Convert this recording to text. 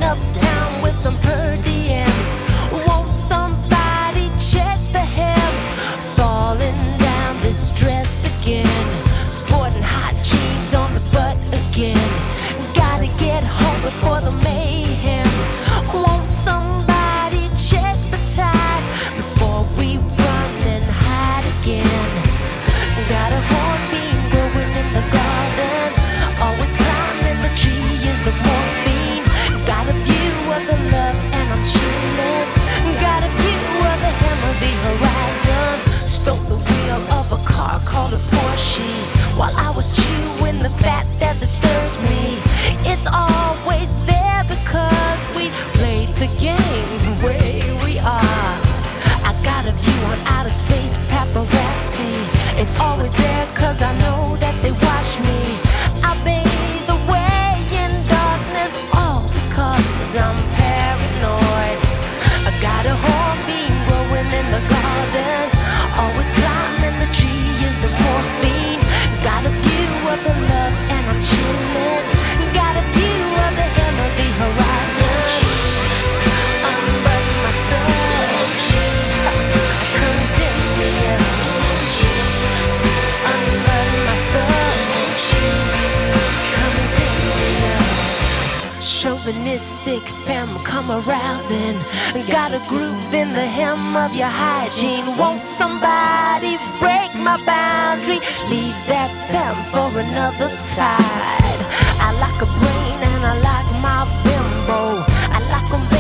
uptown with some per diems. Won't somebody check the hem? Falling down this dress again, sporting hot jeans on the butt again. Gotta get home before the mayhem. Won't somebody check the tide before we run and hide again? Got a hornbeam growing in the garden, always climbing the tree is the morphine. Got a view of the love and I'm chilling. Got a view of the hem of the horizon. Stole the wheel of a car called a Porsche while I was chewing the fat that disturbs me. It's always there because we played the game the way we are. I got a view on outer space paparazzi. It's always there cause I know that they watch me. I bathe away in darkness all because I'm paranoid. I got a hornbeam growing in the garden, always climbing the tree is the morphine. Got a view of the love and I'm chilling. Got a view of the hem of the horizon. Unbutton my studs, comes in the air. Unbutton my studs, comes in the air. Chauvinistic femme, come arousing. Got a groove in the hem of your hygiene. Won't somebody break my boundary? Leave that femme for another tide. I like a brain and I like my bimbo. I like 'em